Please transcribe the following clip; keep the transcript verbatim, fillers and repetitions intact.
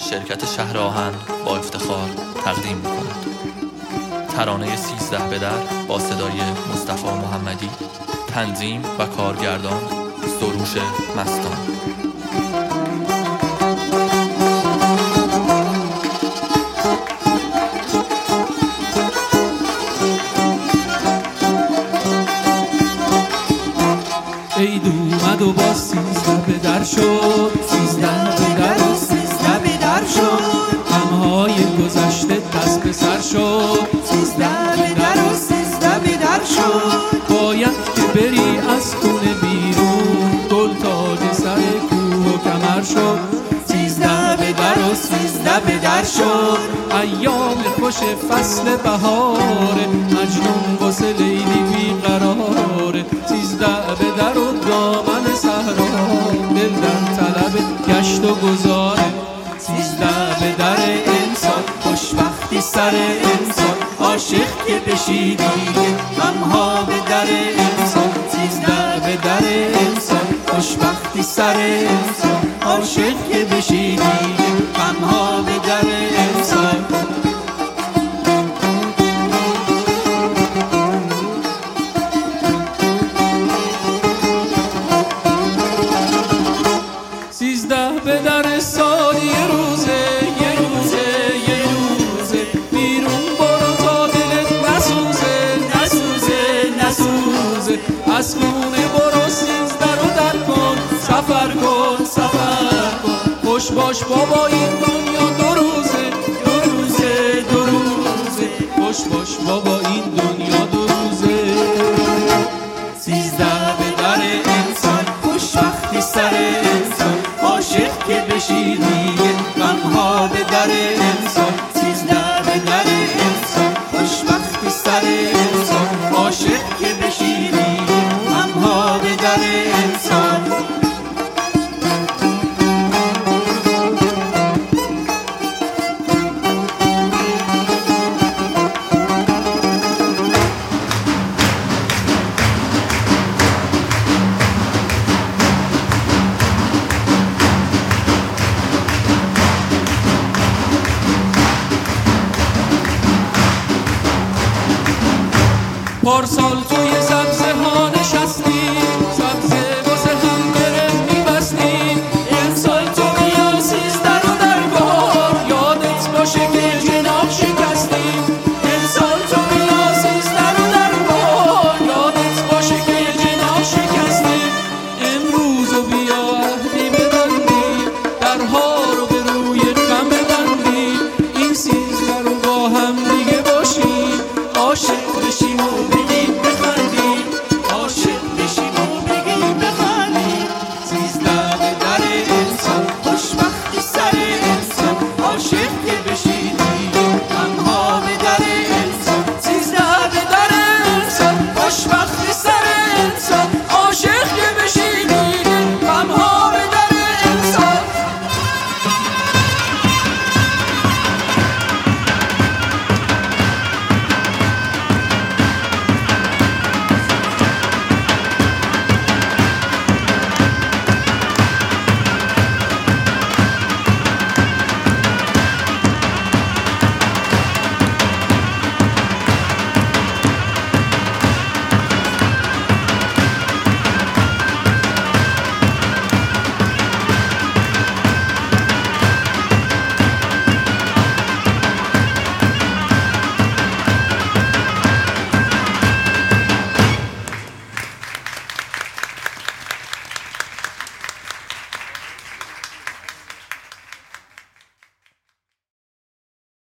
شرکت شهر آهن با افتخار تقدیم می‌کند. ترانه سیزده به در با صدای مصطفی محمدی، تنظیم و کارگردان سروش مستان. عید اومد و با سیزده به در شد، سیزده به در و سیزده به در شد، غمهای گذشته دست به سر شد، سیزده به در و سیزده به در شد. باید که بری از خونه بیرون، گل تاج سر کوه و کمر شد، سیزده به در و سیزده به در شد. ایام خوش فصل بهاره، مجنون واسه لیلی بیقراره، سیزده به در و دامن صحرا، دل در طلب گشت و گذاره، سیزده به در انسان، خوشبختی سر انسان، عاشق که بشی دیگه غمها به در انسان، سیزده به در انسان، خوشبختی سر انسان، عاشق که بشی دیگه غمها به در انسان. سیزده به در سال یه روزه، یه روزه، یه روزه، بیرون برو تا دلت نسوزه، نسوزه، نسوزه، از خونه برو سیزده رو در کن، سفر کن، سفر کن، خوش باش بابا این دنیا دو روزه، دو روزه، دو روزه، خوش باش بابا این دنیا دو روزه. سیزده به در انسان، خوشبختی سر انسان، عاشق که بشی دیگه غمها به در انسان، سیزده به در انسان، خوشبختی سر انسان، عاشق که بشی دیگه غمها به در انسان. پارسال